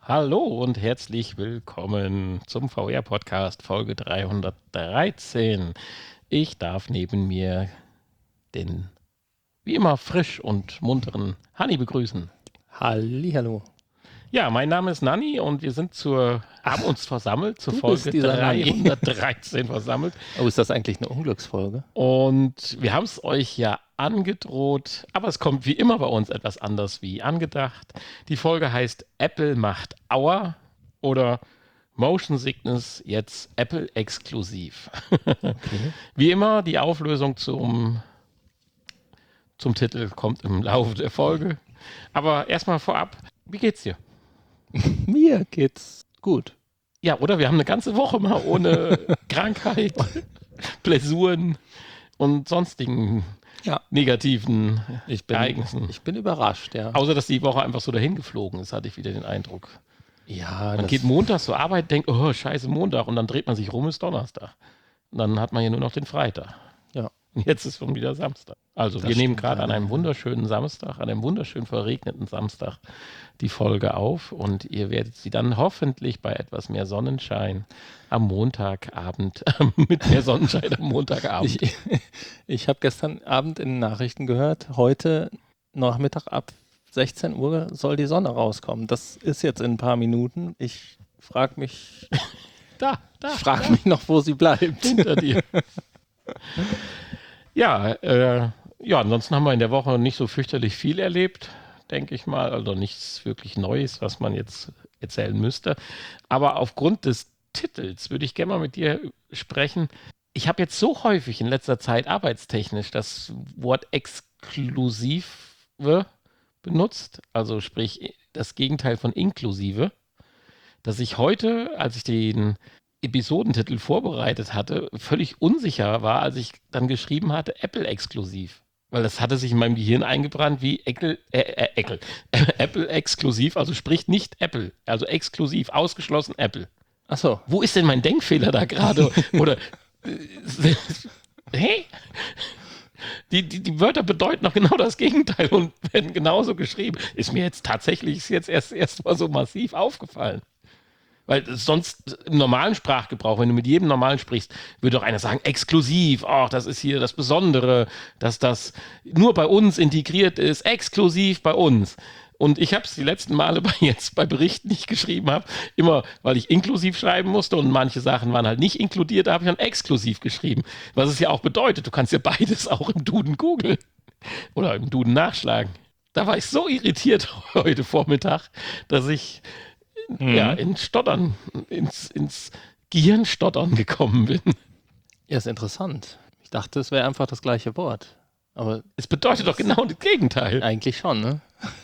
Hallo und herzlich willkommen zum VR-Podcast Folge 313. Ich darf neben mir den wie immer frisch und munteren Hanni begrüßen. Hallihallo. Ja, mein Name ist Nanni und wir haben uns versammelt, zur du Folge bist dieser Nanni. 313 versammelt. Oh, ist das eigentlich eine Unglücksfolge? Und wir haben es euch ja angedroht, aber es kommt wie immer bei uns etwas anders wie angedacht. Die Folge heißt Apple macht Aua oder Motion Sickness, jetzt Apple exklusiv. Okay. Wie immer, die Auflösung zum Titel kommt im Laufe der Folge. Aber erstmal vorab, wie geht's dir? Mir geht's gut. Ja, oder? Wir haben eine ganze Woche mal ohne Krankheit, Blessuren und sonstigen negativen Ereignissen. Ich bin überrascht, ja. Außer, dass die Woche einfach so dahin geflogen ist, hatte ich wieder den Eindruck. Ja, Man geht montags zur Arbeit, denkt, oh, scheiße, Montag. Und dann dreht man sich rum, ist Donnerstag. Und dann hat man ja nur noch den Freitag. Ja. Und jetzt ist schon wieder Samstag. Also wir nehmen gerade an einem wunderschönen Samstag, an einem wunderschön verregneten Samstag die Folge auf. Und ihr werdet sie dann hoffentlich bei etwas mehr Sonnenschein am Montagabend, mit mehr Sonnenschein am Montagabend. Ich habe gestern Abend in den Nachrichten gehört, heute Nachmittag ab 16 Uhr soll die Sonne rauskommen. Das ist jetzt in ein paar Minuten. Ich frage mich, mich noch, wo sie bleibt. Hinter dir. Ja, ansonsten haben wir in der Woche nicht so fürchterlich viel erlebt, denke ich mal. Also nichts wirklich Neues, was man jetzt erzählen müsste. Aber aufgrund des Titels würde ich gerne mal mit dir sprechen. Ich habe jetzt so häufig in letzter Zeit arbeitstechnisch das Wort exklusive benutzt, also sprich das Gegenteil von inklusive, dass ich heute, als ich den Episodentitel vorbereitet hatte, völlig unsicher war, als ich dann geschrieben hatte, Apple exklusiv. Weil das hatte sich in meinem Gehirn eingebrannt wie Apple exklusiv, also spricht nicht Apple, also exklusiv, ausgeschlossen Apple. Ach so. Wo ist denn mein Denkfehler da gerade? Oder hä? Die Wörter bedeuten noch genau das Gegenteil und werden genauso geschrieben. Ist mir jetzt tatsächlich erst mal so massiv aufgefallen. Weil sonst im normalen Sprachgebrauch, wenn du mit jedem Normalen sprichst, würde doch einer sagen, exklusiv, das ist hier das Besondere, dass das nur bei uns integriert ist, exklusiv bei uns. Und ich habe es die letzten Male bei Berichten, die ich geschrieben habe, immer, weil ich inklusiv schreiben musste und manche Sachen waren halt nicht inkludiert, da habe ich dann exklusiv geschrieben. Was es ja auch bedeutet, du kannst ja beides auch im Duden googeln oder im Duden nachschlagen. Da war ich so irritiert heute Vormittag, dass ich ins Gehirnstottern gekommen bin. Ja, ist interessant. Ich dachte, es wäre einfach das gleiche Wort. Aber es bedeutet doch genau das Gegenteil. Eigentlich schon, ne?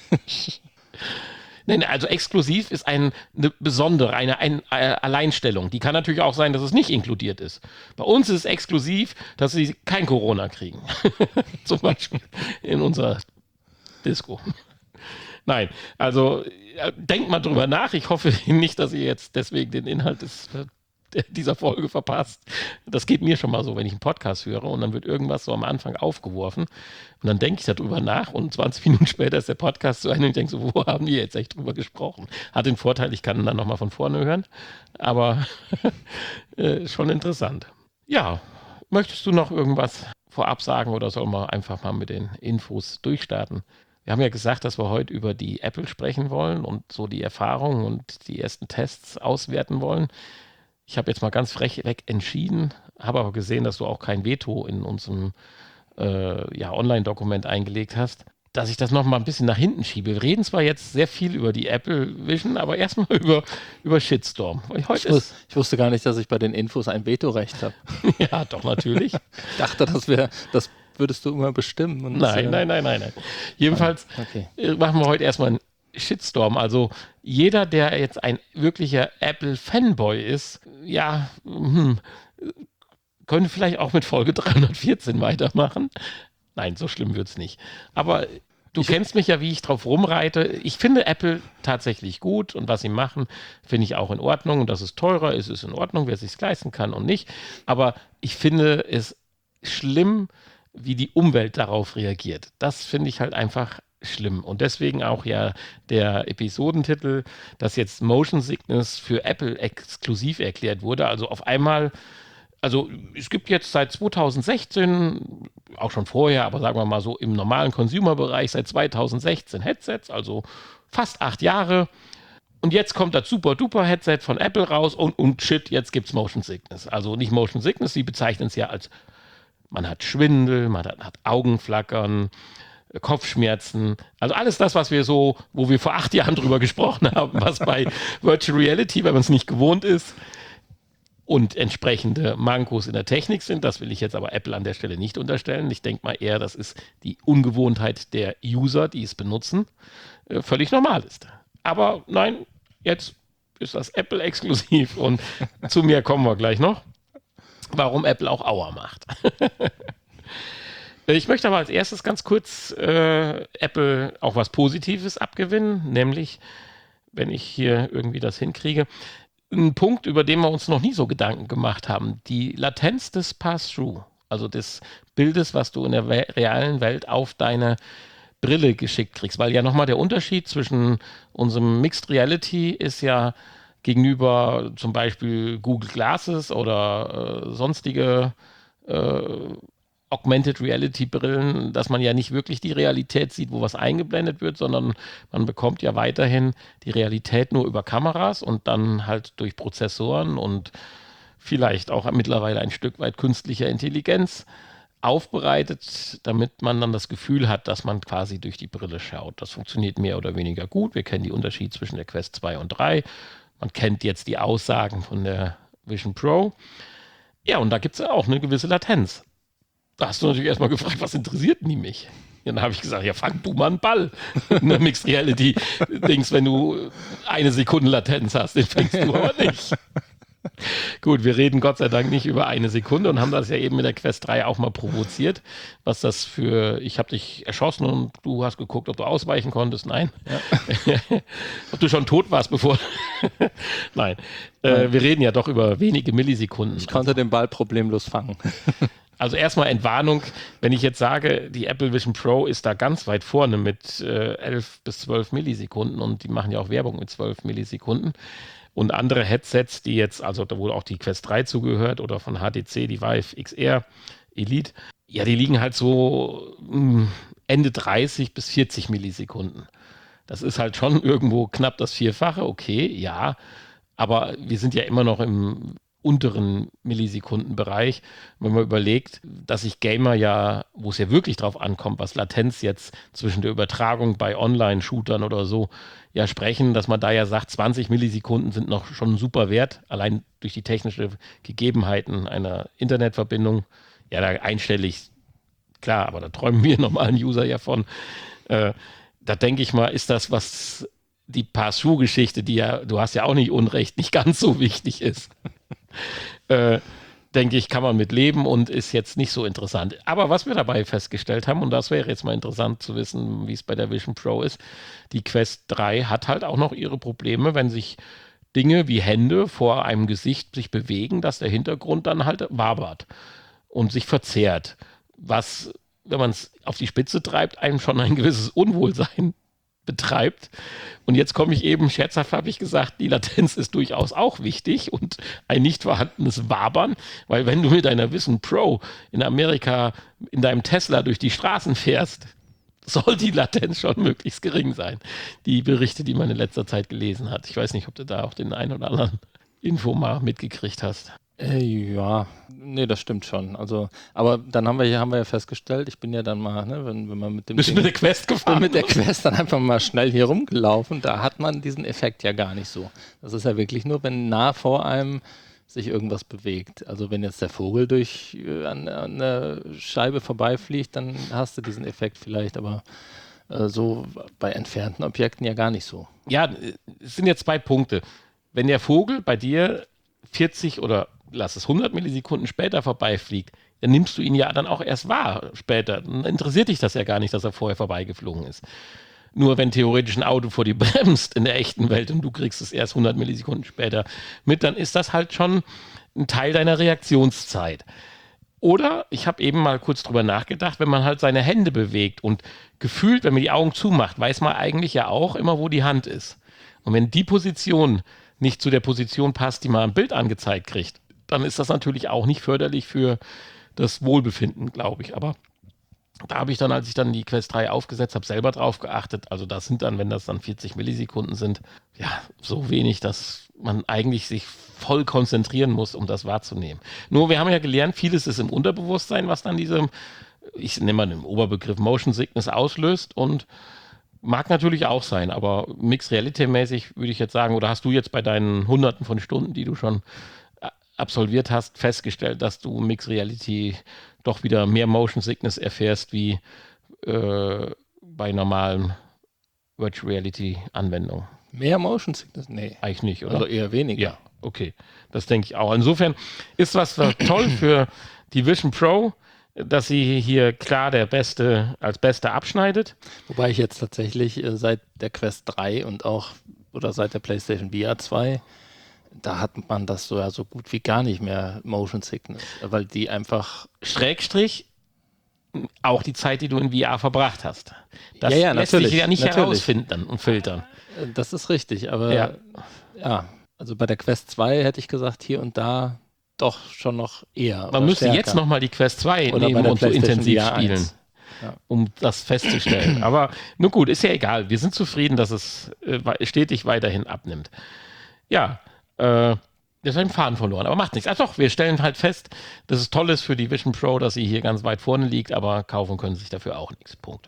Nein, also exklusiv ist eine besondere, eine Alleinstellung. Die kann natürlich auch sein, dass es nicht inkludiert ist. Bei uns ist es exklusiv, dass sie kein Corona kriegen. Zum Beispiel in unserer Disco. Nein, also denkt mal drüber nach. Ich hoffe nicht, dass ihr jetzt deswegen den Inhalt dieser Folge verpasst. Das geht mir schon mal so, wenn ich einen Podcast höre und dann wird irgendwas so am Anfang aufgeworfen und dann denke ich darüber nach und 20 Minuten später ist der Podcast zu Ende und ich denke so, wo haben die jetzt echt drüber gesprochen? Hat den Vorteil, ich kann dann nochmal von vorne hören, aber schon interessant. Ja, möchtest du noch irgendwas vorab sagen oder sollen wir einfach mal mit den Infos durchstarten? Wir haben ja gesagt, dass wir heute über die Apple sprechen wollen und so die Erfahrungen und die ersten Tests auswerten wollen. Ich habe jetzt mal ganz frech weg entschieden, habe aber gesehen, dass du auch kein Veto in unserem Online-Dokument eingelegt hast, dass ich das noch mal ein bisschen nach hinten schiebe. Wir reden zwar jetzt sehr viel über die Apple Vision, aber erstmal über Shitstorm. Ich wusste gar nicht, dass ich bei den Infos ein Vetorecht habe. Ja, doch, natürlich. Ich dachte, das würdest du immer bestimmen. Und Nein. Jedenfalls machen wir heute erstmal einen Shitstorm. Also jeder, der jetzt ein wirklicher Apple-Fanboy ist, könnte vielleicht auch mit Folge 314 weitermachen. Nein, so schlimm wird es nicht. Aber du kennst mich ja, wie ich drauf rumreite. Ich finde Apple tatsächlich gut und was sie machen, finde ich auch in Ordnung. Und dass es teurer ist, ist in Ordnung, wer es sich leisten kann und nicht. Aber ich finde es schlimm, wie die Umwelt darauf reagiert. Das finde ich halt einfach schlimm. Und deswegen auch ja der Episodentitel, dass jetzt Motion Sickness für Apple exklusiv erklärt wurde. Also auf einmal, also es gibt jetzt seit 2016, auch schon vorher, aber sagen wir mal so im normalen Consumer-Bereich seit 2016 Headsets, also fast 8 Jahre. Und jetzt kommt das Super-Duper-Headset von Apple raus und shit, jetzt gibt's Motion Sickness. Also nicht Motion Sickness, sie bezeichnen es ja als, man hat Schwindel, man hat Augenflackern, Kopfschmerzen, also alles das, was wir so, wo wir vor 8 Jahren drüber gesprochen haben, was bei Virtual Reality, wenn man es nicht gewohnt ist und entsprechende Mankos in der Technik sind, das will ich jetzt aber Apple an der Stelle nicht unterstellen. Ich denke mal eher, das ist die Ungewohnheit der User, die es benutzen, völlig normal ist. Aber nein, jetzt ist das Apple exklusiv und zu mir kommen wir gleich noch, warum Apple auch Aua macht. Ich möchte aber als erstes ganz kurz Apple auch was Positives abgewinnen, nämlich, wenn ich hier irgendwie das hinkriege, ein Punkt, über den wir uns noch nie so Gedanken gemacht haben, die Latenz des Pass-Through, also des Bildes, was du in der realen Welt auf deine Brille geschickt kriegst, weil ja nochmal der Unterschied zwischen unserem Mixed Reality ist ja gegenüber zum Beispiel Google Glasses oder sonstige Augmented Reality Brillen, dass man ja nicht wirklich die Realität sieht, wo was eingeblendet wird, sondern man bekommt ja weiterhin die Realität nur über Kameras und dann halt durch Prozessoren und vielleicht auch mittlerweile ein Stück weit künstlicher Intelligenz aufbereitet, damit man dann das Gefühl hat, dass man quasi durch die Brille schaut. Das funktioniert mehr oder weniger gut. Wir kennen die Unterschiede zwischen der Quest 2 und 3. Man kennt jetzt die Aussagen von der Vision Pro. Ja, und da gibt es ja auch eine gewisse Latenz. Da hast du natürlich erstmal gefragt, was interessiert denn die mich? Dann habe ich gesagt, ja, fang du mal einen Ball. Eine Mixed Reality Dings, wenn du 1 Sekunde Latenz hast, den fängst du aber nicht. Gut, wir reden Gott sei Dank nicht über 1 Sekunde und haben das ja eben mit der Quest 3 auch mal provoziert. Was das für, ich habe dich erschossen und du hast geguckt, ob du ausweichen konntest. Nein. Ja. Ob du schon tot warst, bevor. Nein. Wir reden ja doch über wenige Millisekunden. Ich konnte den Ball problemlos fangen. Also erstmal Entwarnung, wenn ich jetzt sage, die Apple Vision Pro ist da ganz weit vorne mit 11 bis 12 Millisekunden und die machen ja auch Werbung mit 12 Millisekunden. Und andere Headsets, die jetzt, also da wohl auch die Quest 3 zugehört oder von HTC, die Vive XR Elite, ja, die liegen halt so Ende 30 bis 40 Millisekunden. Das ist halt schon irgendwo knapp das Vierfache, okay, ja, aber wir sind ja immer noch im unteren Millisekundenbereich. Wenn man überlegt, dass sich Gamer ja, wo es ja wirklich drauf ankommt, was Latenz jetzt zwischen der Übertragung bei Online-Shootern oder so ja sprechen, dass man da ja sagt, 20 Millisekunden sind noch schon ein super Wert, allein durch die technischen Gegebenheiten einer Internetverbindung. Ja, da einstellig, klar, aber da träumen wir normalen User ja von. Da denke ich mal, ist das, was die Pass-Through-Geschichte, die ja, du hast ja auch nicht Unrecht, nicht ganz so wichtig ist. Denke ich, kann man mit leben und ist jetzt nicht so interessant. Aber was wir dabei festgestellt haben, und das wäre jetzt mal interessant zu wissen, wie es bei der Vision Pro ist, die Quest 3 hat halt auch noch ihre Probleme, wenn sich Dinge wie Hände vor einem Gesicht sich bewegen, dass der Hintergrund dann halt wabert und sich verzerrt. Was, wenn man es auf die Spitze treibt, einem schon ein gewisses Unwohlsein betreibt. Und jetzt komme ich eben, scherzhaft habe ich gesagt, die Latenz ist durchaus auch wichtig und ein nicht vorhandenes Wabern, weil wenn du mit deiner Vision Pro in Amerika in deinem Tesla durch die Straßen fährst, soll die Latenz schon möglichst gering sein. Die Berichte, die man in letzter Zeit gelesen hat. Ich weiß nicht, ob du da auch den einen oder anderen Info mal mitgekriegt hast. Ja, nee, das stimmt schon. Also, aber dann haben wir ja festgestellt, ich bin ja dann mal, ne, wenn man mit dem Bist du mit der Quest gefahren? Mit der Quest dann einfach mal schnell hier rumgelaufen, da hat man diesen Effekt ja gar nicht so. Das ist ja wirklich nur, wenn nah vor einem sich irgendwas bewegt. Also wenn jetzt der Vogel durch an der Scheibe vorbeifliegt, dann hast du diesen Effekt vielleicht, aber so bei entfernten Objekten ja gar nicht so. Ja, es sind jetzt 2 Punkte. Wenn der Vogel bei dir 40 oder lass es 100 Millisekunden später vorbeifliegt, dann nimmst du ihn ja dann auch erst wahr später. Dann interessiert dich das ja gar nicht, dass er vorher vorbeigeflogen ist. Nur wenn theoretisch ein Auto vor dir bremst in der echten Welt und du kriegst es erst 100 Millisekunden später mit, dann ist das halt schon ein Teil deiner Reaktionszeit. Oder ich habe eben mal kurz drüber nachgedacht, wenn man halt seine Hände bewegt und gefühlt, wenn man die Augen zumacht, weiß man eigentlich ja auch immer, wo die Hand ist. Und wenn die Position nicht zu der Position passt, die man am Bild angezeigt kriegt, dann ist das natürlich auch nicht förderlich für das Wohlbefinden, glaube ich. Aber da habe ich dann, als ich dann die Quest 3 aufgesetzt habe, selber drauf geachtet. Also das sind dann, wenn das dann 40 Millisekunden sind, ja, so wenig, dass man eigentlich sich voll konzentrieren muss, um das wahrzunehmen. Nur wir haben ja gelernt, vieles ist im Unterbewusstsein, was dann diese, ich nenne mal den Oberbegriff Motion Sickness auslöst und mag natürlich auch sein, aber Mixed Reality-mäßig würde ich jetzt sagen, oder hast du jetzt bei deinen Hunderten von Stunden, die du schon absolviert hast, festgestellt, dass du Mixed Reality doch wieder mehr Motion Sickness erfährst wie bei normalen Virtual Reality Anwendungen? Mehr Motion Sickness? Nee. Eigentlich nicht, oder? Also eher weniger. Ja, okay. Das denke ich auch. Insofern ist was toll für die Vision Pro, dass sie hier klar als Beste abschneidet. Wobei ich jetzt tatsächlich seit der Quest 3 und auch oder seit der PlayStation VR 2, da hat man das so gut wie gar nicht mehr Motion Sickness, weil die einfach Schrägstrich auch die Zeit, die du in VR verbracht hast. Das Ja, lässt natürlich, sich ja nicht natürlich. herausfinden und filtern. Das ist richtig, aber ja, also bei der Quest 2 hätte ich gesagt, hier und da doch schon noch eher. Man müsste stärker. jetzt nochmal die Quest 2 Oder bei nehmen der und so PlayStation intensiv VR 1. spielen, Ja. um das festzustellen. Aber nun gut, ist ja egal. Wir sind zufrieden, dass es stetig weiterhin abnimmt. Ja, jetzt habe ich den Faden verloren, aber macht nichts. Ach doch, wir stellen halt fest, dass es toll ist für die Vision Pro, dass sie hier ganz weit vorne liegt, aber kaufen können sie sich dafür auch nichts. Punkt.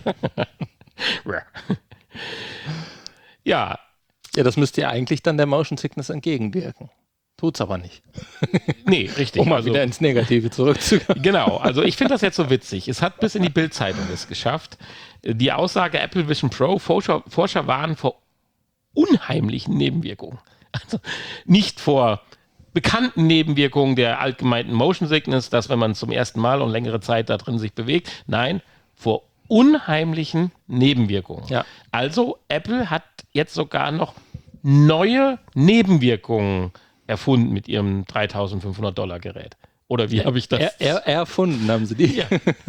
Ja, Ja, das müsste ja eigentlich dann der Motion Sickness entgegenwirken. Tut's aber nicht. nee, richtig. Um mal wieder ins Negative zurückzukommen. Genau, also ich finde das jetzt so witzig. Es hat bis in die Bild-Zeitung es geschafft. Die Aussage Apple Vision Pro, Forscher warnen vor unheimlichen Nebenwirkungen. Also nicht vor bekannten Nebenwirkungen der allgemeinen Motion Sickness, dass wenn man zum ersten Mal und längere Zeit da drin sich bewegt, nein, vor unheimlichen Nebenwirkungen. Ja. Also Apple hat jetzt sogar noch neue Nebenwirkungen erfunden mit ihrem $3.500 Gerät. Oder wie habe ich das? Erfunden haben sie die. Ja.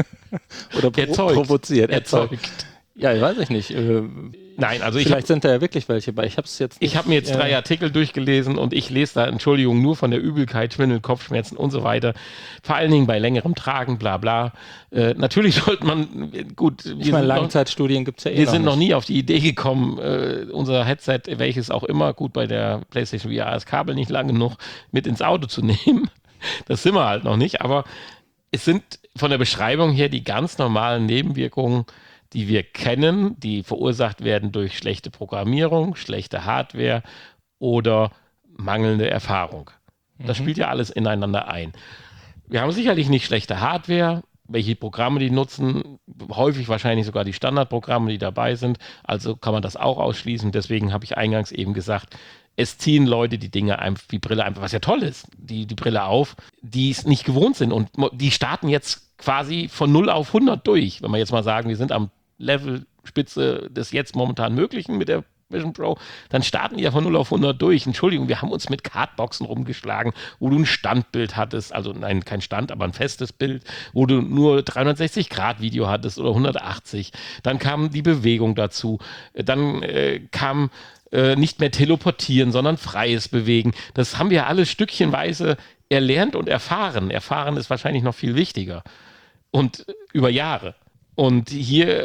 Oder provoziert. Erzeugt. Ja, ich weiß ich nicht. Nein, also Vielleicht sind da ja wirklich welche bei. Ich habe mir jetzt 3 Artikel durchgelesen und ich lese da, Entschuldigung, nur von der Übelkeit, Schwindel, Kopfschmerzen und so weiter. Vor allen Dingen bei längerem Tragen, bla bla. Natürlich sollte man, gut, ich meine, Langzeitstudien gibt es ja wir sind noch nie auf die Idee gekommen, unser Headset, welches auch immer, gut, bei der PlayStation VR das Kabel nicht lang genug, mit ins Auto zu nehmen. Das sind wir halt noch nicht, aber es sind von der Beschreibung her die ganz normalen Nebenwirkungen, die wir kennen, die verursacht werden durch schlechte Programmierung, schlechte Hardware oder mangelnde Erfahrung. Das spielt ja alles ineinander ein. Wir haben sicherlich nicht schlechte Hardware, welche Programme die nutzen, häufig wahrscheinlich sogar die Standardprogramme, die dabei sind, also kann man das auch ausschließen. Deswegen habe ich eingangs eben gesagt, es ziehen Leute die Dinge einfach, die Brille einfach, was ja toll ist, die Brille auf, die es nicht gewohnt sind und die starten jetzt quasi von 0 auf 100 durch. Wenn wir jetzt mal sagen, wir sind am Levelspitze des jetzt momentan Möglichen mit der Vision Pro, dann starten die ja von 0 auf 100 durch. Entschuldigung, wir haben uns mit Cardboxen rumgeschlagen, wo du ein Standbild hattest, also nein, kein Stand, aber ein festes Bild, wo du nur 360-Grad-Video hattest oder 180. Dann kam die Bewegung dazu. Dann kam nicht mehr teleportieren, sondern freies Bewegen. Das haben wir alles stückchenweise erlernt und erfahren. Erfahren ist wahrscheinlich noch viel wichtiger. Und über Jahre. Und hier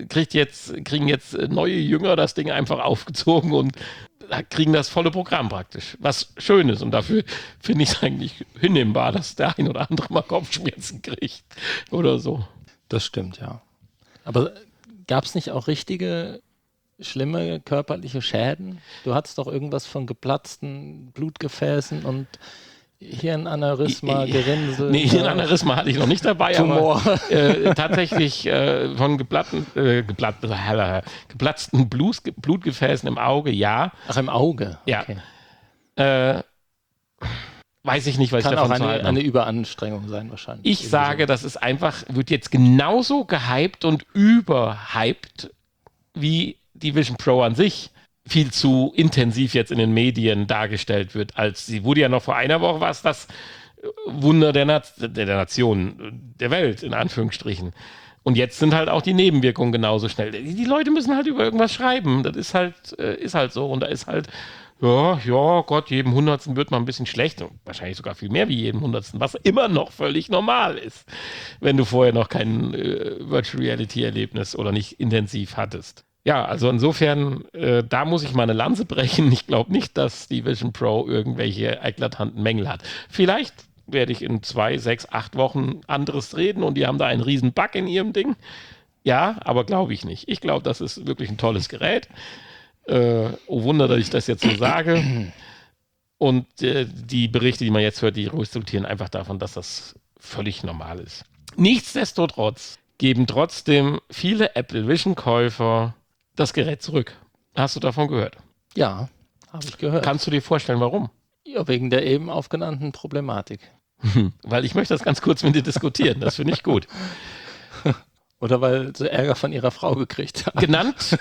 kriegen jetzt neue Jünger das Ding einfach aufgezogen und kriegen das volle Programm praktisch. Was schön ist. Und dafür finde ich es eigentlich hinnehmbar, dass der ein oder andere mal Kopfschmerzen kriegt. Oder so. Das stimmt, ja. Aber gab es nicht auch richtige schlimme körperliche Schäden? Du hattest doch irgendwas von geplatzten Blutgefäßen und Hirnaneurysma, Gerinnsel. Nee, Hirnaneurysma hatte ich noch nicht dabei, Tumor. Aber tatsächlich von geplatzten Blutgefäßen im Auge, ja. Ach, im Auge? Ja. Okay. Weiß ich nicht, was Kann ich davon auch zu halten eine Überanstrengung sein wahrscheinlich. Ich sage, das ist einfach, wird jetzt genauso gehypt und überhyped wie die Vision Pro an sich viel zu intensiv jetzt in den Medien dargestellt wird, als sie wurde ja noch vor einer Woche das Wunder der Nation, der Welt, in Anführungsstrichen. Und jetzt sind halt auch die Nebenwirkungen genauso schnell. Die Leute müssen halt über irgendwas schreiben. Das ist halt so. Und da ist halt, ja, Gott, jedem Hundertsten wird mal ein bisschen schlecht. Und wahrscheinlich sogar viel mehr wie jedem Hundertsten, was immer noch völlig normal ist, wenn du vorher noch kein Virtual Reality Erlebnis oder nicht intensiv hattest. Ja, also insofern, da muss ich mal eine Lanze brechen. Ich glaube nicht, dass die Vision Pro irgendwelche eklatanten Mängel hat. Vielleicht werde ich in 2, 6, 8 Wochen anderes reden und die haben da einen riesen Bug in ihrem Ding. Ja, aber glaube ich nicht. Ich glaube, das ist wirklich ein tolles Gerät. Oh Wunder, dass ich das jetzt so sage. Und die Berichte, die man jetzt hört, die resultieren einfach davon, dass das völlig normal ist. Nichtsdestotrotz geben trotzdem viele Apple Vision-Käufer das Gerät zurück. Hast du davon gehört? Ja, habe ich gehört. Kannst du dir vorstellen, warum? Ja, wegen der eben aufgenannten Problematik. Weil ich möchte das ganz kurz mit dir diskutieren. Das finde ich gut. Oder weil sie Ärger von ihrer Frau gekriegt haben. Genannt,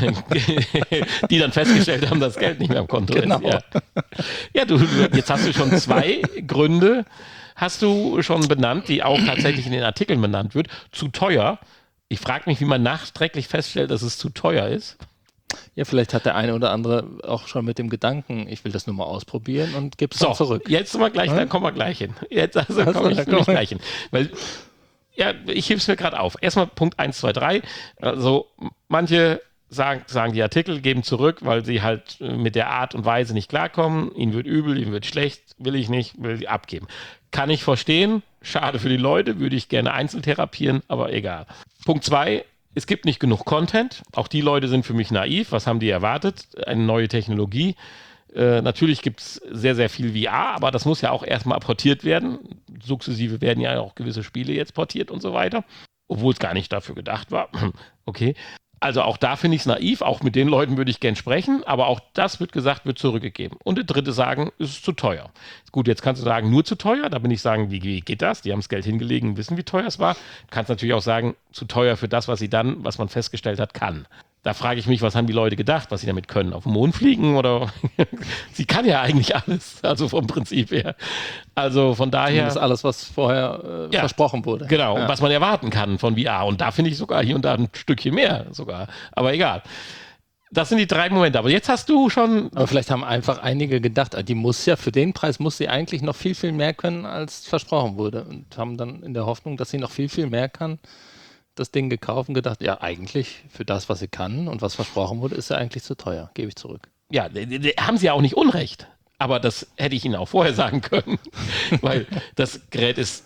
die dann festgestellt haben, dass das Geld nicht mehr am Konto Genau. ist. Ja, jetzt hast du schon 2 Gründe, hast du schon benannt, die auch tatsächlich in den Artikeln benannt wird. Zu teuer. Ich frage mich, wie man nachträglich feststellt, dass es zu teuer ist. Ja, vielleicht hat der eine oder andere auch schon mit dem Gedanken, ich will das nur mal ausprobieren und gebe es dann zurück. Jetzt sind wir gleich, da kommen wir gleich hin. Jetzt komme ich nämlich gleich hin. Weil, ja, ich hebe es mir gerade auf. Erstmal Punkt 1, 2, 3. Also manche sagen die Artikel, geben zurück, weil sie halt mit der Art und Weise nicht klarkommen. Ihnen wird übel, ihnen wird schlecht, will ich nicht, will sie abgeben. Kann ich verstehen. Schade für die Leute, würde ich gerne einzeln therapieren, aber egal. Punkt 2. Es gibt nicht genug Content. Auch die Leute sind für mich naiv. Was haben die erwartet? Eine neue Technologie. Natürlich gibt es sehr, sehr viel VR, aber das muss ja auch erstmal portiert werden. Sukzessive werden ja auch gewisse Spiele jetzt portiert und so weiter. Obwohl es gar nicht dafür gedacht war. Okay. Also auch da finde ich es naiv. Auch mit den Leuten würde ich gern sprechen. Aber auch das wird gesagt, wird zurückgegeben. Und der dritte sagen, es ist zu teuer. Gut, jetzt kannst du sagen, nur zu teuer. Da bin ich sagen, wie geht das? Die haben das Geld hingelegt, wissen, wie teuer es war. Du kannst natürlich auch sagen, zu teuer für das, was man festgestellt hat, kann. Da frage ich mich, was haben die Leute gedacht, was sie damit können? Auf den Mond fliegen oder? Sie kann ja eigentlich alles, also vom Prinzip her. Also von daher. Das ist alles, was vorher versprochen wurde. Genau, und was man erwarten kann von VR. Und da finde ich sogar hier und da ein Stückchen mehr sogar. Aber egal. Das sind die 3 Momente. Aber jetzt hast du schon. Aber vielleicht haben einfach einige gedacht, für den Preis muss sie eigentlich noch viel, viel mehr können, als versprochen wurde. Und haben dann in der Hoffnung, dass sie noch viel, viel mehr kann, das Ding gekauft und gedacht, ja, eigentlich für das, was sie kann und was versprochen wurde, ist sie eigentlich zu teuer. Gebe ich zurück. Ja, haben sie ja auch nicht Unrecht. Aber das hätte ich Ihnen auch vorher sagen können. Weil das Gerät ist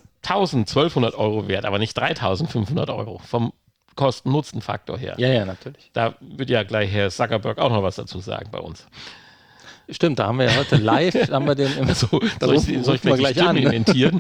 1.200 Euro wert, aber nicht 3.500 Euro vom Kosten-Nutzen-Faktor her. Ja, natürlich. Da wird ja gleich Herr Zuckerberg auch noch was dazu sagen bei uns. Stimmt, da haben wir ja heute live, haben wir den im soll ich gleich imitieren?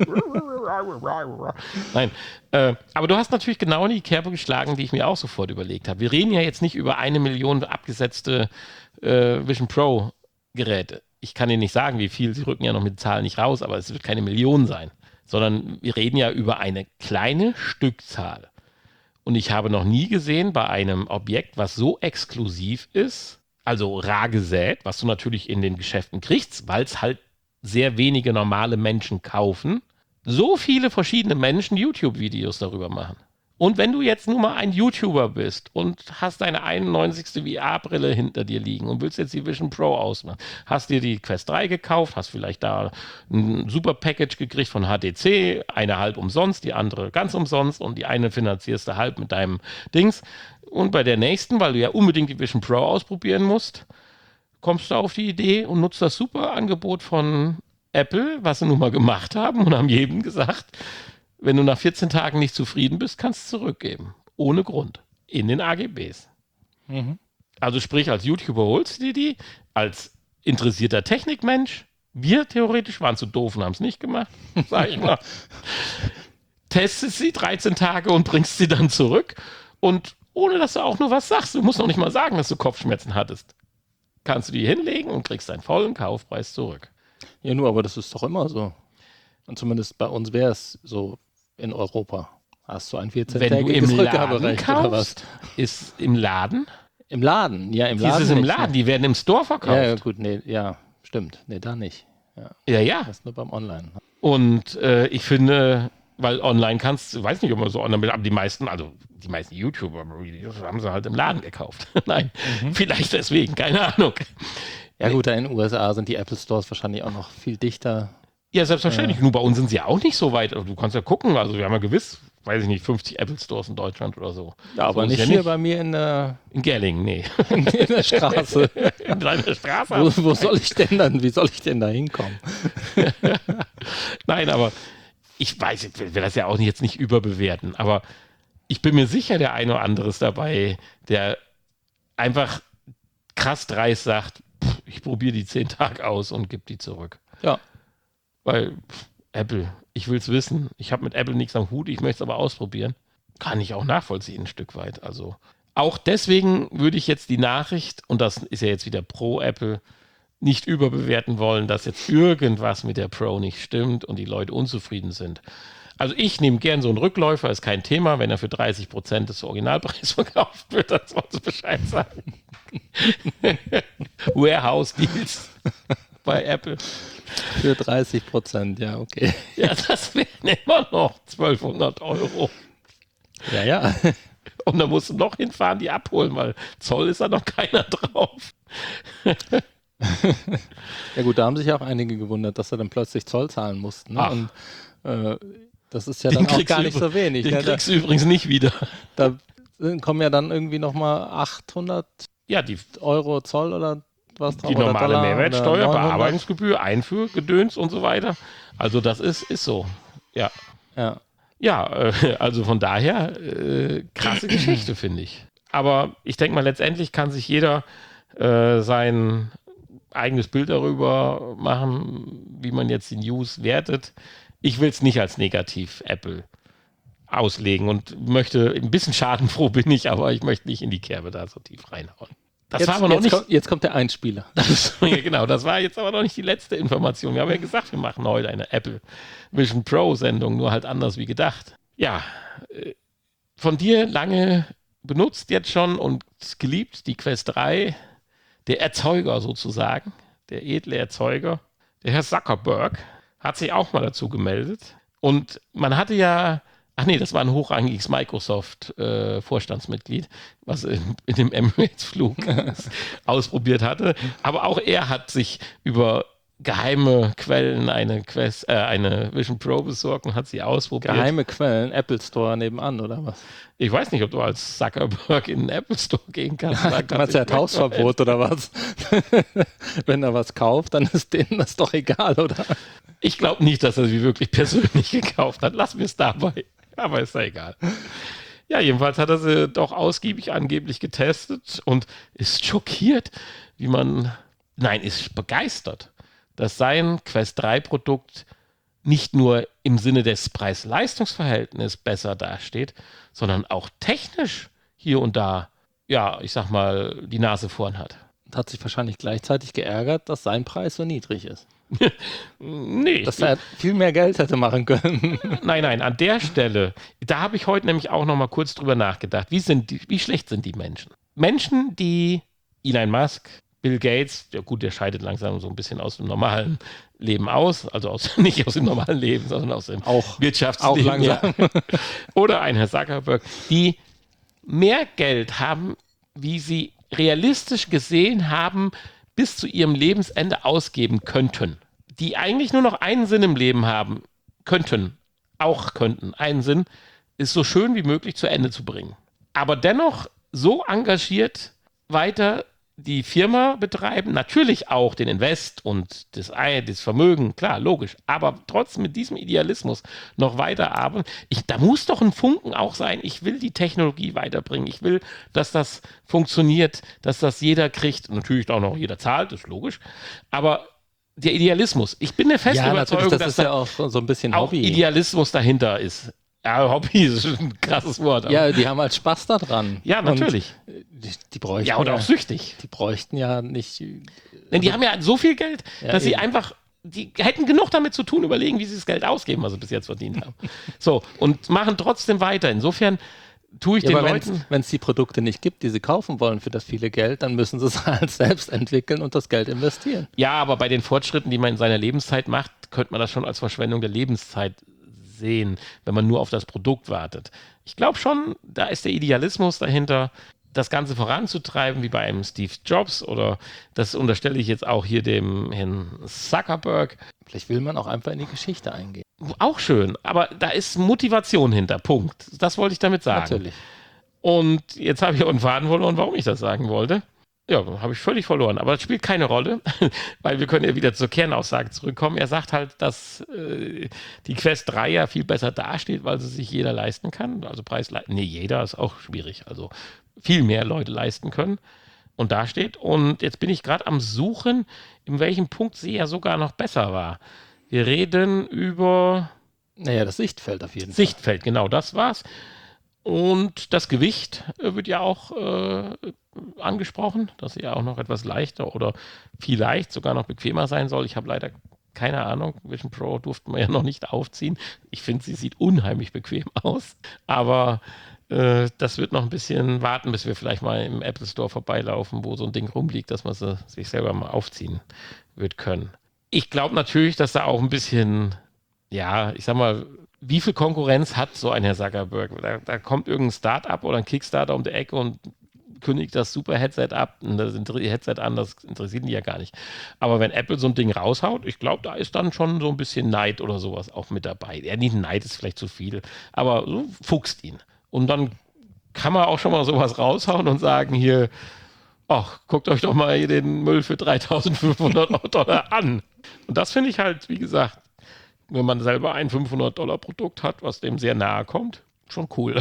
Nein, aber du hast natürlich genau in die Kerbe geschlagen, die ich mir auch sofort überlegt habe. Wir reden ja jetzt nicht über 1 Million abgesetzte Vision Pro Geräte. Ich kann dir nicht sagen, wie viel, sie rücken ja noch mit Zahlen nicht raus, aber es wird keine Million sein, sondern wir reden ja über eine kleine Stückzahl. Und ich habe noch nie gesehen bei einem Objekt, was so exklusiv ist, also rar gesät, was du natürlich in den Geschäften kriegst, weil es halt sehr wenige normale Menschen kaufen, so viele verschiedene Menschen YouTube-Videos darüber machen. Und wenn du jetzt nur mal ein YouTuber bist und hast deine 91. VR-Brille hinter dir liegen und willst jetzt die Vision Pro ausmachen, hast dir die Quest 3 gekauft, hast vielleicht da ein super Package gekriegt von HTC, eine halb umsonst, die andere ganz umsonst und die eine finanzierst du halb mit deinem Dings. Und bei der nächsten, weil du ja unbedingt die Vision Pro ausprobieren musst, kommst du auf die Idee und nutzt das super Angebot von Apple, was sie nun mal gemacht haben und haben jedem gesagt, wenn du nach 14 Tagen nicht zufrieden bist, kannst du zurückgeben. Ohne Grund. In den AGBs. Mhm. Also sprich, als YouTuber holst du dir die, als interessierter Technikmensch. Wir theoretisch waren zu doof und haben es nicht gemacht, sag ich mal. Testest sie 13 Tage und bringst sie dann zurück. Und ohne, dass du auch nur was sagst, du musst noch nicht mal sagen, dass du Kopfschmerzen hattest, kannst du die hinlegen und kriegst deinen vollen Kaufpreis zurück. Ja, nur, aber das ist doch immer so. Und zumindest bei uns wäre es so in Europa. Hast du ein 14-tägiges Rückgaberecht oder was? Ist im Laden? Im Laden, ja, im Laden. Dieses im Laden, die werden im Store verkauft. Ja, gut, nee, ja, stimmt. Nee, da nicht. Ja. Das ist nur beim Online. Und ich finde, weil online kannst, weiß nicht, ob man so online, aber die meisten YouTuber haben sie halt im Laden gekauft. Nein, vielleicht deswegen, keine Ahnung. Ja gut, in den USA sind die Apple Stores wahrscheinlich auch noch viel dichter. Ja, selbstverständlich. Nur bei uns sind sie ja auch nicht so weit. Also, du kannst ja gucken, also wir haben ja gewiss, weiß ich nicht, 50 Apple Stores in Deutschland oder so. Ja, aber so nicht hier bei mir in Gerlingen, nee. in der Straße. In deiner Straße. Wie soll ich denn da hinkommen? Nein, aber ich weiß, ich will das ja auch jetzt nicht überbewerten, aber ich bin mir sicher, der eine oder andere ist dabei, der einfach krass dreist sagt, ich probiere die 10 Tage aus und gebe die zurück. Ja. Weil Apple, ich will es wissen, ich habe mit Apple nichts am Hut, ich möchte es aber ausprobieren. Kann ich auch nachvollziehen ein Stück weit. Also auch deswegen würde ich jetzt die Nachricht, und das ist ja jetzt wieder pro Apple, nicht überbewerten wollen, dass jetzt irgendwas mit der Pro nicht stimmt und die Leute unzufrieden sind. Also ich nehme gern so einen Rückläufer, ist kein Thema, wenn er für 30% des Originalpreises verkauft wird, dann soll sie Bescheid sagen. Warehouse Deals bei Apple. Für 30%, ja, okay. Ja, das wären immer noch 1.200 €. Ja. Und da musst du noch hinfahren, die abholen, weil Zoll ist da noch keiner drauf. Ja gut, da haben sich auch einige gewundert, dass sie dann plötzlich Zoll zahlen mussten. Ne? Und das ist ja dann auch gar nicht so wenig. Den kriegst du übrigens nicht wieder. Da kommen ja dann irgendwie nochmal 800 Euro Zoll oder was drauf. Die normale Dollar, Mehrwertsteuer, Bearbeitungsgebühr, Einfuhrgedöns und so weiter. Also das ist so. Ja. Ja, also von daher krasse Geschichte, finde ich. Aber ich denke mal, letztendlich kann sich jeder sein eigenes Bild darüber machen, wie man jetzt die News wertet. Ich will es nicht als negativ Apple auslegen und möchte, ein bisschen schadenfroh bin ich, aber ich möchte nicht in die Kerbe da so tief reinhauen. Jetzt kommt der Einspieler. Genau, das war jetzt aber noch nicht die letzte Information. Wir haben ja gesagt, wir machen heute eine Apple Vision Pro Sendung, nur halt anders wie gedacht. Ja, von dir lange benutzt jetzt schon und geliebt, die Quest 3, der Erzeuger sozusagen, der edle Erzeuger, der Herr Zuckerberg, hat sich auch mal dazu gemeldet. Und man hatte ja, das war ein hochrangiges Microsoft-Vorstandsmitglied, was in dem Emirates-Flug ausprobiert hatte. Aber auch er hat sich über geheime Quellen eine Vision Pro besorgt und hat sie ausprobiert. Geheime Quellen, Apple Store nebenan, oder was? Ich weiß nicht, ob du als Zuckerberg in den Apple Store gehen kannst. Man hat ja Hausverbot oder was? Wenn er was kauft, dann ist denen das doch egal, oder? Ich glaube nicht, dass er sie wirklich persönlich gekauft hat. Lass mir es dabei. Aber ist ja egal. Ja, jedenfalls hat er sie doch ausgiebig angeblich getestet und ist schockiert, ist begeistert, dass sein Quest 3 Produkt nicht nur im Sinne des Preis-Leistungs-Verhältnisses besser dasteht, sondern auch technisch hier und da, ja, ich sag mal, die Nase vorn hat. Und hat sich wahrscheinlich gleichzeitig geärgert, dass sein Preis so niedrig ist. Nee. Dass er viel mehr Geld hätte machen können. Nein, an der Stelle, da habe ich heute nämlich auch noch mal kurz drüber nachgedacht. Wie schlecht sind die Menschen? Menschen, die Elon Musk, Bill Gates, ja gut, der scheidet langsam so ein bisschen aus dem normalen Leben aus, also nicht aus dem normalen Leben, sondern aus dem Wirtschaftsleben. Auch langsam. Ja. Oder ein Herr Zuckerberg, die mehr Geld haben, wie sie realistisch gesehen haben, bis zu ihrem Lebensende ausgeben könnten. Die eigentlich nur noch einen Sinn im Leben haben könnten. Einen Sinn, ist so schön wie möglich zu Ende zu bringen. Aber dennoch so engagiert weiter die Firma betreiben, natürlich auch den Invest und das Vermögen, klar, logisch, aber trotzdem mit diesem Idealismus noch weiter arbeiten. Da muss doch ein Funken auch sein, ich will die Technologie weiterbringen, ich will, dass das funktioniert, dass das jeder kriegt, natürlich auch noch jeder zahlt, ist logisch, aber der Idealismus, ich bin der festen Überzeugung, dass ja auch so ein bisschen auch Hobby. Idealismus dahinter ist. Ja, Hobby ist ein krasses Wort. Ja, die haben halt Spaß daran. Ja, natürlich. Die bräuchten ja, oder auch süchtig. Die bräuchten ja nicht. Denn die haben ja so viel Geld, dass sie einfach, die hätten genug damit zu tun, überlegen, wie sie das Geld ausgeben, was sie bis jetzt verdient haben. So, und machen trotzdem weiter. Insofern tue ich Ja, den aber Leuten... wenn es die Produkte nicht gibt, die sie kaufen wollen für das viele Geld, dann müssen sie es halt selbst entwickeln und das Geld investieren. Ja, aber bei den Fortschritten, die man in seiner Lebenszeit macht, könnte man das schon als Verschwendung der Lebenszeit sehen, wenn man nur auf das Produkt wartet. Ich glaube schon, da ist der Idealismus dahinter, das Ganze voranzutreiben, wie bei einem Steve Jobs, oder das unterstelle ich jetzt auch hier dem Herrn Zuckerberg. Vielleicht will man auch einfach in die Geschichte eingehen. Auch schön, aber da ist Motivation hinter, Punkt. Das wollte ich damit sagen. Natürlich. Und jetzt habe ich auch einen Faden verloren, warum ich das sagen wollte. Ja, habe ich völlig verloren. Aber das spielt keine Rolle, weil wir können ja wieder zur Kernaussage zurückkommen. Er sagt halt, dass die Quest 3 ja viel besser dasteht, weil sie sich jeder leisten kann. Also nee, jeder ist auch schwierig. Also viel mehr Leute leisten können und dasteht. Und jetzt bin ich gerade am Suchen, in welchem Punkt sie ja sogar noch besser war. Wir reden über Naja, das Sichtfeld auf jeden Fall. Sichtfeld, genau, das war's. Und das Gewicht wird ja auch angesprochen, dass sie ja auch noch etwas leichter oder vielleicht sogar noch bequemer sein soll. Ich habe leider keine Ahnung, Vision Pro durften wir ja noch nicht aufziehen. Ich finde, sie sieht unheimlich bequem aus, aber das wird noch ein bisschen warten, bis wir vielleicht mal im Apple Store vorbeilaufen, wo so ein Ding rumliegt, dass man sie sich selber mal aufziehen wird können. Ich glaube natürlich, dass da auch ein bisschen, ja, ich sag mal, wie viel Konkurrenz hat so ein Herr Zuckerberg? Da kommt irgendein Start-up oder ein Kickstarter um die Ecke und kündigt das super Headset ab, das Headset an, das interessiert die ja gar nicht. Aber wenn Apple so ein Ding raushaut, ich glaube, da ist dann schon so ein bisschen Neid oder sowas auch mit dabei. Ja, nicht Neid ist vielleicht zu viel, aber so fuchst ihn. Und dann kann man auch schon mal sowas raushauen und sagen hier, ach, guckt euch doch mal hier den Müll für 3.500 Dollar an. Und das finde ich halt, wie gesagt, wenn man selber ein 500-Dollar-Produkt hat, was dem sehr nahe kommt, schon cool.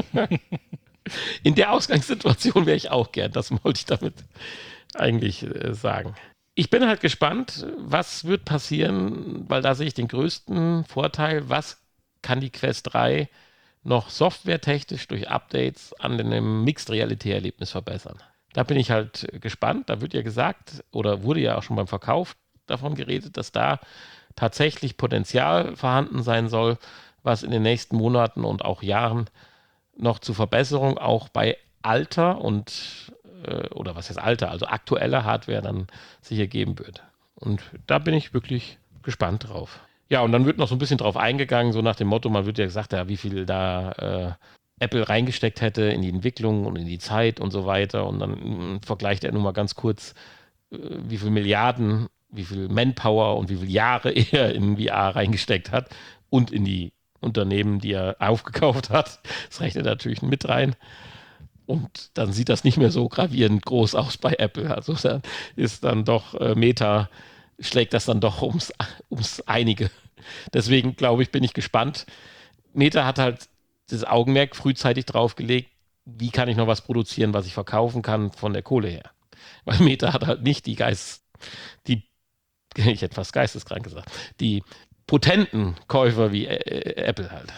In der Ausgangssituation wäre ich auch gern, das wollte ich damit eigentlich sagen. Ich bin halt gespannt, was wird passieren, weil da sehe ich den größten Vorteil, was kann die Quest 3 noch softwaretechnisch durch Updates an dem Mixed-Reality-Erlebnis verbessern. Da bin ich halt gespannt, da wird ja gesagt, oder wurde ja auch schon beim Verkauf davon geredet, dass da tatsächlich Potenzial vorhanden sein soll, was in den nächsten Monaten und auch Jahren noch zur Verbesserung auch bei alter und, oder was heißt alter, also aktueller Hardware dann sicher geben wird. Und da bin ich wirklich gespannt drauf. Ja, und dann wird noch so ein bisschen drauf eingegangen, so nach dem Motto, man wird ja gesagt, ja, wie viel da Apple reingesteckt hätte in die Entwicklung und in die Zeit und so weiter. Und dann vergleicht er nur mal ganz kurz, wie viel Milliarden, wie viel Manpower und wie viele Jahre er in VR reingesteckt hat und in die Unternehmen, die er aufgekauft hat. Das rechnet natürlich mit rein. Und dann sieht das nicht mehr so gravierend groß aus bei Apple. Also dann ist dann doch Meta, schlägt das dann doch ums Einige. Deswegen glaube ich, bin ich gespannt. Meta hat halt das Augenmerk frühzeitig drauf gelegt, wie kann ich noch was produzieren, was ich verkaufen kann von der Kohle her. Weil Meta hat halt nicht ich hätte fast geisteskrank gesagt, die potenten Käufer wie Apple halt.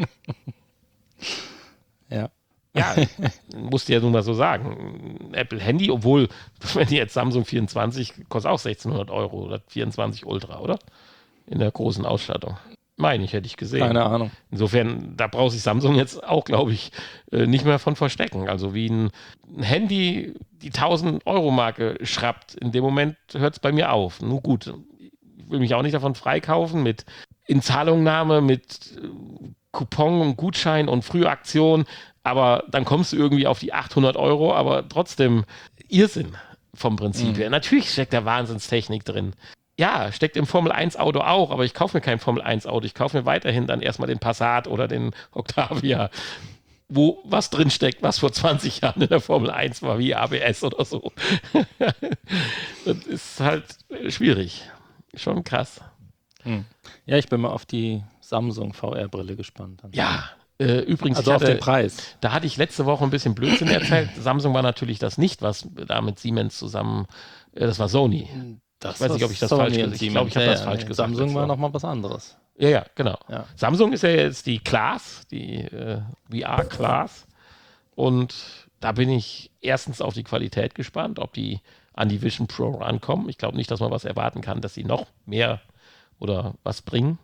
Ja. Ja, musste ja nun mal so sagen. Apple Handy, obwohl, wenn die jetzt Samsung 24 kostet auch 1.600 Euro oder 24 Ultra, oder? In der großen Ausstattung. Meine ich, hätte ich gesehen. Keine Ahnung. Insofern, da braucht sich Samsung jetzt auch, glaube ich, nicht mehr von verstecken. Also wie ein Handy die 1.000-Euro-Marke schrappt, in dem Moment hört es bei mir auf. Nun gut, ich will mich auch nicht davon freikaufen mit Inzahlungnahme, mit Coupon und Gutschein und Frühaktion, aber dann kommst du irgendwie auf die 800 Euro, aber trotzdem Irrsinn vom Prinzip her. Natürlich steckt da Wahnsinnstechnik drin. Ja, steckt im Formel-1-Auto auch, aber ich kaufe mir kein Formel-1-Auto. Ich kaufe mir weiterhin dann erstmal den Passat oder den Octavia, wo was drin steckt, was vor 20 Jahren in der Formel 1 war, wie ABS oder so. Das ist halt schwierig. Schon krass. Ja, ich bin mal auf die Samsung VR-Brille gespannt. Ja, übrigens, also auf den Preis. Da hatte ich letzte Woche ein bisschen Blödsinn erzählt. Samsung war natürlich das nicht, was da mit Siemens zusammen, das war Sony. Das ich weiß nicht, ob ich das Sony falsch gesagt habe. Ich glaube, ich habe das falsch nee, gesagt. Samsung war nochmal was anderes. Ja, genau. Ja. Samsung ist ja jetzt die Class, die VR-Class. Und da bin ich erstens auf die Qualität gespannt, ob die an die Vision Pro rankommen. Ich glaube nicht, dass man was erwarten kann, dass sie noch mehr oder was bringen.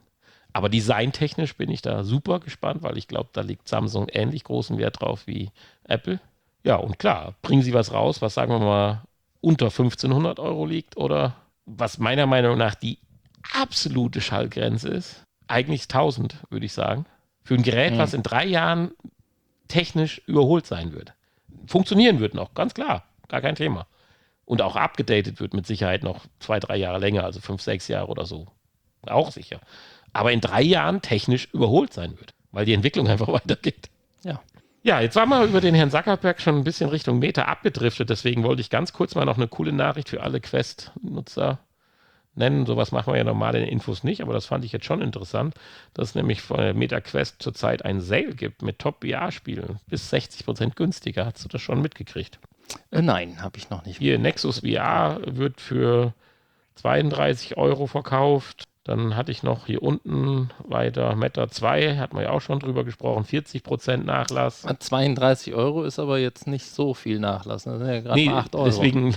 Aber designtechnisch bin ich da super gespannt, weil ich glaube, da legt Samsung ähnlich großen Wert drauf wie Apple. Ja, und klar, bringen sie was raus, was sagen wir mal unter 1.500 Euro liegt oder was meiner Meinung nach die absolute Schallgrenze ist. Eigentlich 1.000, würde ich sagen. Für ein Gerät, was in 3 Jahren technisch überholt sein wird. Funktionieren wird noch, ganz klar, gar kein Thema. Und auch abgedatet wird mit Sicherheit noch 2, 3 Jahre länger, also 5, 6 Jahre oder so. Auch sicher. Aber in 3 Jahren technisch überholt sein wird, weil die Entwicklung einfach weitergeht. Ja. Ja, jetzt waren wir über den Herrn Zuckerberg schon ein bisschen Richtung Meta abgedriftet, deswegen wollte ich ganz kurz mal noch eine coole Nachricht für alle Quest-Nutzer nennen. Sowas machen wir ja normal in den Infos nicht, aber das fand ich jetzt schon interessant, dass es nämlich von der Meta Quest zurzeit einen Sale gibt mit Top-VR-Spielen. Bis 60% günstiger. Hast du das schon mitgekriegt? Nein, habe ich noch nicht. Hier, Nexus VR wird für 32 Euro verkauft. Dann hatte ich noch hier unten weiter Meta 2, hat man ja auch schon drüber gesprochen, 40% Nachlass. 32 Euro ist aber jetzt nicht so viel Nachlass. Das sind ja gerade mal 8 Euro. Deswegen,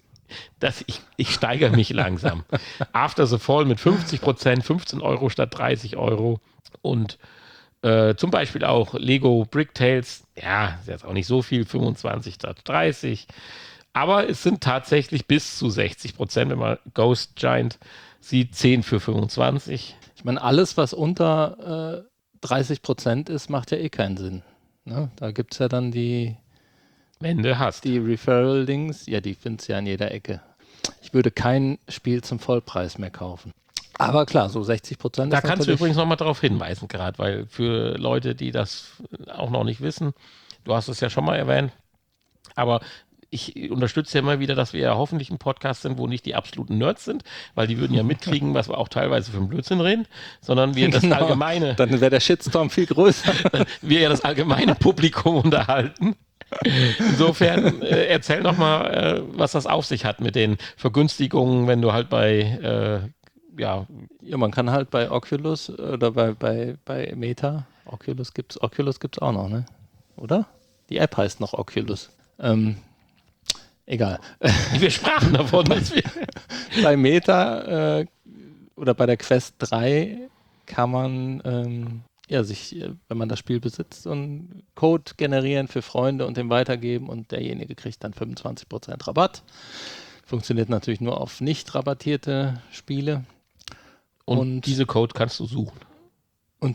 ich steigere mich langsam. After the Fall mit 50%, 15 Euro statt 30 Euro. Und zum Beispiel auch Lego Bricktales, ja, ist jetzt auch nicht so viel, 25 statt 30. Aber es sind tatsächlich bis zu 60%, wenn man Ghost Giant sieht, 10 für 25. Ich meine, alles, was unter 30% ist, macht ja eh keinen Sinn. Ne? Da gibt es ja dann die Referral-Links, ja, die findest du ja an jeder Ecke. Ich würde kein Spiel zum Vollpreis mehr kaufen. Aber klar, so 60%. Da kannst du übrigens nochmal darauf hinweisen, gerade, weil für Leute, die das auch noch nicht wissen, du hast es ja schon mal erwähnt, aber ich unterstütze ja immer wieder, dass wir ja hoffentlich ein Podcast sind, wo nicht die absoluten Nerds sind, weil die würden ja mitkriegen, was wir auch teilweise für einen Blödsinn reden, sondern wir das allgemeine... Dann wäre der Shitstorm viel größer. Wir ja das allgemeine Publikum unterhalten. Insofern erzähl noch mal, was das auf sich hat mit den Vergünstigungen, wenn du halt bei... Ja, man kann halt bei Oculus oder bei Meta, Oculus gibt's auch noch, ne? Oder? Die App heißt noch Oculus. Egal. Wir sprachen davon. Bei Meta oder bei der Quest 3 kann man sich, wenn man das Spiel besitzt, so einen Code generieren für Freunde und den weitergeben und derjenige kriegt dann 25% Rabatt. Funktioniert natürlich nur auf nicht rabattierte Spiele. Und diese Code kannst du suchen. Und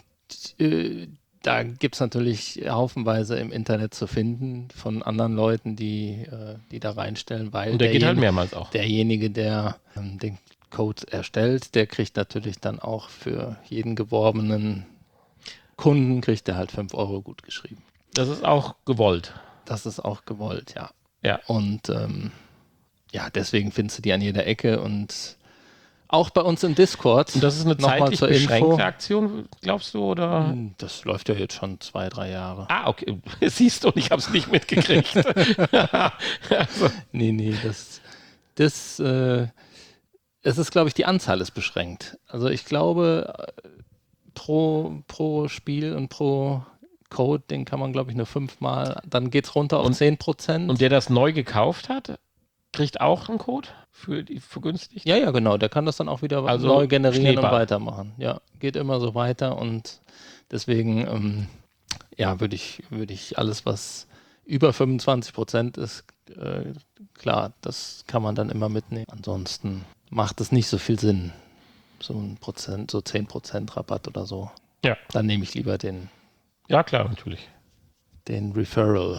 da gibt es natürlich haufenweise im Internet zu finden von anderen Leuten, die da reinstellen, weil und der geht halt mehrmals auch. Derjenige, der den Code erstellt, der kriegt natürlich dann auch für jeden geworbenen Kunden, kriegt der halt 5 Euro gut geschrieben. Das ist auch gewollt. Das ist auch gewollt, ja. Ja. Und deswegen findest du die an jeder Ecke und auch bei uns im Discord. Und das ist eine zeitlich beschränkte Aktion, glaubst du, oder? Das läuft ja jetzt schon 2, 3 Jahre. Ah, okay. Siehst du, und ich habe es nicht mitgekriegt. Also. Nee, es ist, glaube ich, die Anzahl ist beschränkt. Also ich glaube, pro Spiel und pro Code, den kann man, glaube ich, nur 5-mal, dann geht es runter auf 10%. Und der das neu gekauft hat, kriegt auch einen Code für die vergünstigt? Ja, genau, der kann das dann auch wieder neu generieren und weitermachen. Ja, geht immer so weiter und deswegen, würde ich alles, was über 25% ist, klar, das kann man dann immer mitnehmen. Ansonsten macht es nicht so viel Sinn. So 10% Rabatt oder so. Ja. Dann nehme ich lieber den. Ja, klar, natürlich. Den Referral.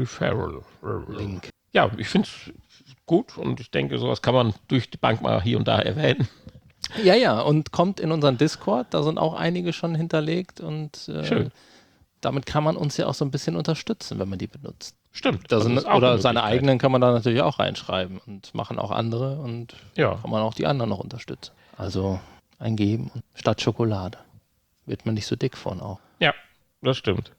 Link. Ja, ich finde es gut und ich denke, sowas kann man durch die Bank mal hier und da erwähnen. Ja, und kommt in unseren Discord, da sind auch einige schon hinterlegt und schön. Damit kann man uns ja auch so ein bisschen unterstützen, wenn man die benutzt. Stimmt. Oder seine eigenen kann man da natürlich auch reinschreiben und machen auch andere und kann man auch die anderen noch unterstützen. Also eingeben statt Schokolade. Wird man nicht so dick von auch. Ja, das stimmt.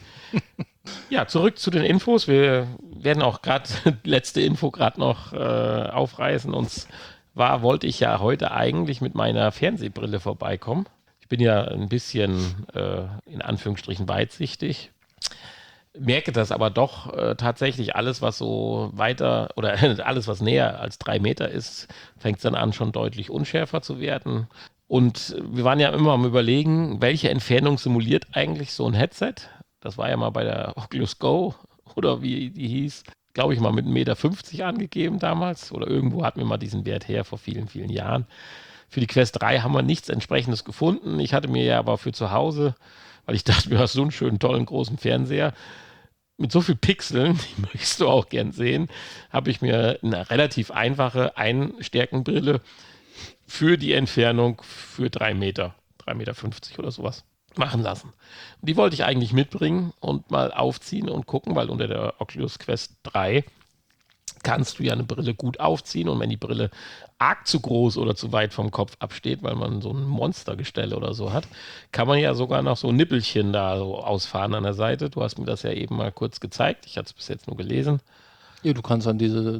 Ja, zurück zu den Infos. Wir werden auch gerade letzte Info gerade noch aufreißen. Und zwar wollte ich ja heute eigentlich mit meiner Fernsehbrille vorbeikommen. Ich bin ja ein bisschen in Anführungsstrichen weitsichtig. Merke das aber doch tatsächlich alles, was so weiter oder alles, was näher als 3 Meter ist, fängt dann an, schon deutlich unschärfer zu werden. Und wir waren ja immer am Überlegen, welche Entfernung simuliert eigentlich so ein Headset. Das war ja mal bei der Oculus Go oder wie die hieß, glaube ich mal mit 1,50 Meter angegeben damals. Oder irgendwo hatten wir mal diesen Wert her vor vielen, vielen Jahren. Für die Quest 3 haben wir nichts Entsprechendes gefunden. Ich hatte mir ja aber für zu Hause, weil ich dachte, du hast so einen schönen, tollen, großen Fernseher, mit so viel Pixeln, die möchtest du auch gern sehen, habe ich mir eine relativ einfache Einstärkenbrille für die Entfernung für 3 Meter, 3,50 Meter oder sowas machen lassen. Und die wollte ich eigentlich mitbringen und mal aufziehen und gucken, weil unter der Oculus Quest 3 kannst du ja eine Brille gut aufziehen und wenn die Brille arg zu groß oder zu weit vom Kopf absteht, weil man so ein Monstergestell oder so hat, kann man ja sogar noch so Nippelchen da so ausfahren an der Seite. Du hast mir das ja eben mal kurz gezeigt. Ich hatte es bis jetzt nur gelesen. Ja, du kannst dann diese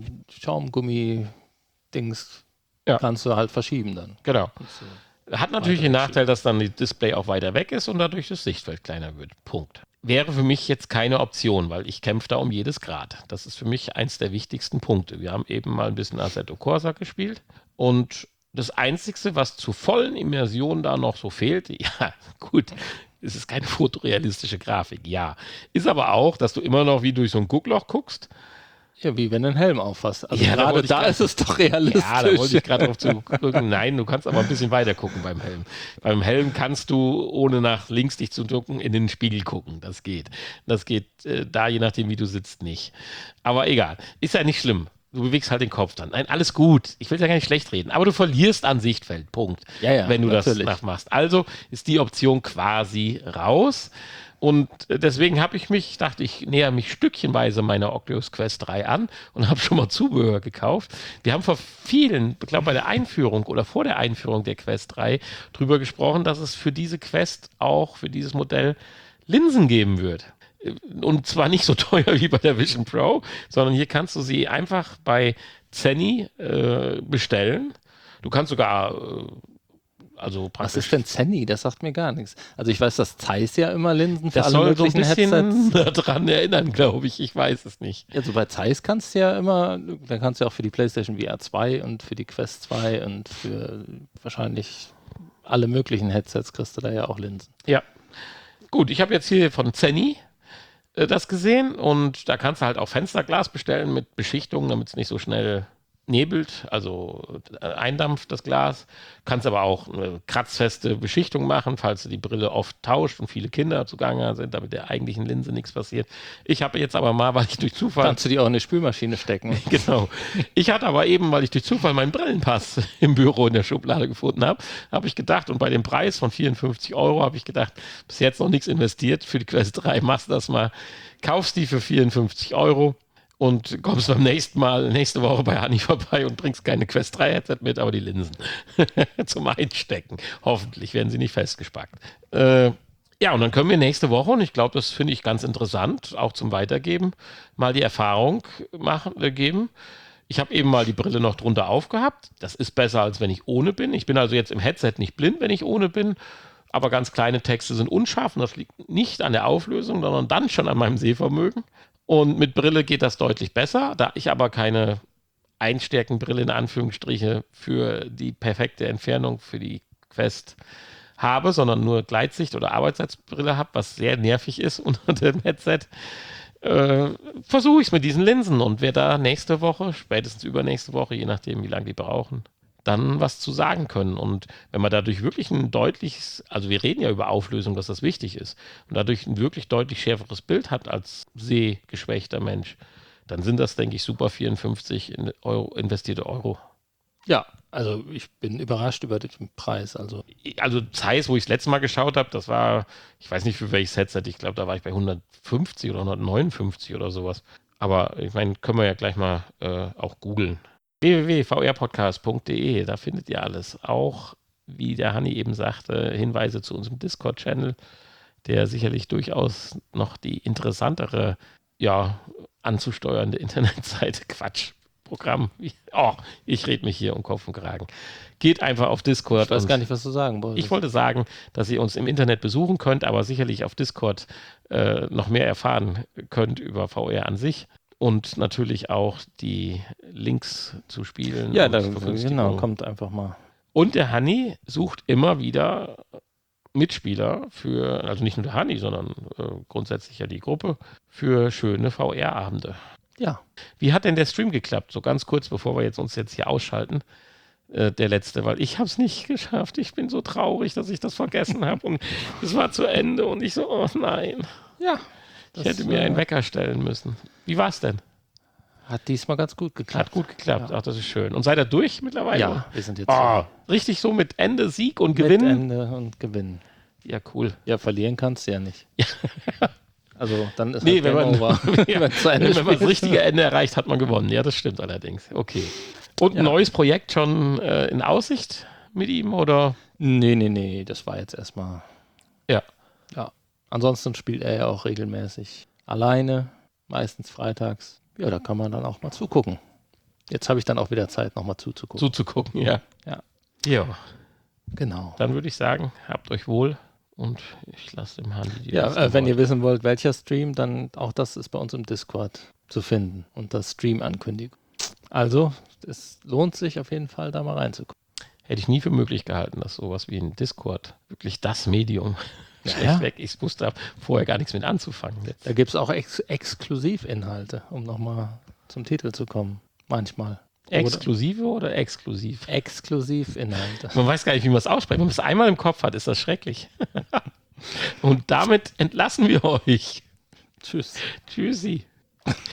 Schaumgummi-Dings kannst du halt verschieben dann. Genau. Hat natürlich den Nachteil, dass dann das Display auch weiter weg ist und dadurch das Sichtfeld kleiner wird. Punkt. Wäre für mich jetzt keine Option, weil ich kämpfe da um jedes Grad. Das ist für mich eins der wichtigsten Punkte. Wir haben eben mal ein bisschen Assetto Corsa gespielt und das Einzige, was zur vollen Immersion da noch so fehlt, ja gut, es ist keine fotorealistische Grafik, ja. Ist aber auch, dass du immer noch wie durch so ein Guckloch guckst. Ja, wie wenn du einen Helm auffasst. Also ja, gerade da ist es doch realistisch. Ja, da wollte ich gerade drauf zugucken. Nein, du kannst aber ein bisschen weiter gucken beim Helm. Beim Helm kannst du, ohne nach links dich zu ducken, in den Spiegel gucken. Das geht. Das geht da, je nachdem, wie du sitzt, nicht. Aber egal. Ist ja nicht schlimm. Du bewegst halt den Kopf dann. Nein, alles gut. Ich will ja gar nicht schlecht reden. Aber du verlierst an Sichtfeld. Punkt. Ja, wenn du natürlich. das nachmachst. Also ist die Option quasi raus. Und deswegen dachte ich, näher mich stückchenweise meiner Oculus Quest 3 an und habe schon mal Zubehör gekauft. Wir haben vor vielen, ich glaube bei der Einführung oder vor der Einführung der Quest 3 drüber gesprochen, dass es für diese Quest auch, für dieses Modell Linsen geben wird. Und zwar nicht so teuer wie bei der Vision Pro, sondern hier kannst du sie einfach bei Zenni bestellen. Du kannst sogar was ist denn Zenni? Das sagt mir gar nichts. Also ich weiß, dass Zeiss ja immer Linsen für das alle möglichen so ein Headsets. daran erinnern, glaube ich. Ich weiß es nicht. Also bei Zeiss kannst du ja immer, da kannst du ja auch für die PlayStation VR 2 und für die Quest 2 und für wahrscheinlich alle möglichen Headsets kriegst du da ja auch Linsen. Ja. Gut, ich habe jetzt hier von Zenni das gesehen und da kannst du halt auch Fensterglas bestellen mit Beschichtung, damit es nicht so schnell nebelt, also eindampft das Glas. Kannst aber auch eine kratzfeste Beschichtung machen, falls du die Brille oft tauscht und viele Kinder zugange sind, damit der eigentlichen Linse nichts passiert. Ich habe jetzt aber mal, weil ich durch Zufall... Kannst du die auch in eine Spülmaschine stecken. Genau. Ich hatte aber eben, weil ich durch Zufall meinen Brillenpass im Büro in der Schublade gefunden habe, habe ich gedacht, und bei dem Preis von 54 Euro habe ich gedacht, bis jetzt noch nichts investiert für die Quest 3, machst das mal, kaufst die für 54 Euro. Und kommst beim nächsten Mal, nächste Woche bei Hanni vorbei und bringst keine Quest 3 Headset mit, aber die Linsen zum Einstecken. Hoffentlich werden sie nicht festgespackt. Ja, und dann können wir nächste Woche, und ich glaube, das finde ich ganz interessant, auch zum Weitergeben, mal die Erfahrung geben. Ich habe eben mal die Brille noch drunter aufgehabt. Das ist besser, als wenn ich ohne bin. Ich bin also jetzt im Headset nicht blind, wenn ich ohne bin. Aber ganz kleine Texte sind unscharf und das liegt nicht an der Auflösung, sondern dann schon an meinem Sehvermögen. Und mit Brille geht das deutlich besser. Da ich aber keine Einstärkenbrille in Anführungsstriche für die perfekte Entfernung für die Quest habe, sondern nur Gleitsicht- oder Arbeitszeitbrille habe, was sehr nervig ist unter dem Headset, versuche ich es mit diesen Linsen und werde da nächste Woche, spätestens übernächste Woche, je nachdem, wie lange die brauchen, dann was zu sagen können. Und wenn man dadurch wirklich ein deutliches, also wir reden ja über Auflösung, dass das wichtig ist, und dadurch ein wirklich deutlich schärferes Bild hat als sehgeschwächter Mensch, dann sind das, denke ich, super 54 investierte Euro. Ja, also ich bin überrascht über den Preis. Also Zeiss, wo ich das letzte Mal geschaut habe, das war, ich weiß nicht für welches Headset, ich glaube, da war ich bei 150 oder 159 oder sowas. Aber ich meine, können wir ja gleich mal auch googeln. www.vrpodcast.de, da findet ihr alles. Auch, wie der Hanni eben sagte, Hinweise zu unserem Discord-Channel, der sicherlich durchaus noch die interessantere, anzusteuernde Internetseite, Programm. Ich rede mich hier um Kopf und Kragen. Geht einfach auf Discord. Ich weiß gar nicht, was du sagen wolltest. Ich wollte sagen, dass ihr uns im Internet besuchen könnt, aber sicherlich auf Discord noch mehr erfahren könnt über VR an sich. Und natürlich auch die Links zu Spielen. Ja, genau, kommt einfach mal. Und der Hanni sucht immer wieder Mitspieler also nicht nur der Hanni, sondern grundsätzlich ja die Gruppe, für schöne VR-Abende. Ja. Wie hat denn der Stream geklappt? So ganz kurz, bevor wir uns jetzt hier ausschalten. Der letzte, weil ich habe es nicht geschafft. Ich bin so traurig, dass ich das vergessen habe und es war zu Ende und ich so, oh nein. Ja. Ich hätte mir einen Wecker stellen müssen. Wie war es denn? Hat diesmal ganz gut geklappt. Hat gut geklappt. Ja. Ach, das ist schön. Und seid ihr durch mittlerweile? Ja, wir sind jetzt Richtig so mit Ende, Sieg und mit Gewinnen? Ende und Gewinnen. Ja, cool. Ja, verlieren kannst du ja nicht. Also dann ist Nee, halt Game over. Wenn man das richtige Ende erreicht, hat man gewonnen. Ja, das stimmt allerdings. Okay. Und ein neues Projekt schon in Aussicht mit ihm, oder? Nee, das war jetzt erstmal. Ja. Ja. Ansonsten spielt er ja auch regelmäßig alleine, meistens freitags. Ja, da kann man dann auch mal zugucken. Jetzt habe ich dann auch wieder Zeit, nochmal zuzugucken. Ja. Ja. Genau. Dann würde ich sagen, habt euch wohl und ich lasse dem Handy die Ja, wenn ihr wissen wollt, welcher Stream, dann auch das ist bei uns im Discord zu finden und das Stream-Ankündigung. Also, es lohnt sich auf jeden Fall, da mal reinzugucken. Hätte ich nie für möglich gehalten, dass sowas wie ein Discord wirklich das Medium schlechtweg. Ich wusste vorher gar nichts mit anzufangen. Jetzt. Da gibt es auch Exklusivinhalte, um nochmal zum Titel zu kommen. Manchmal. Exklusive oder exklusiv? Exklusivinhalte. Man weiß gar nicht, wie man es ausspricht. Wenn man es einmal im Kopf hat, ist das schrecklich. Und damit entlassen wir euch. Tschüss. Tschüssi.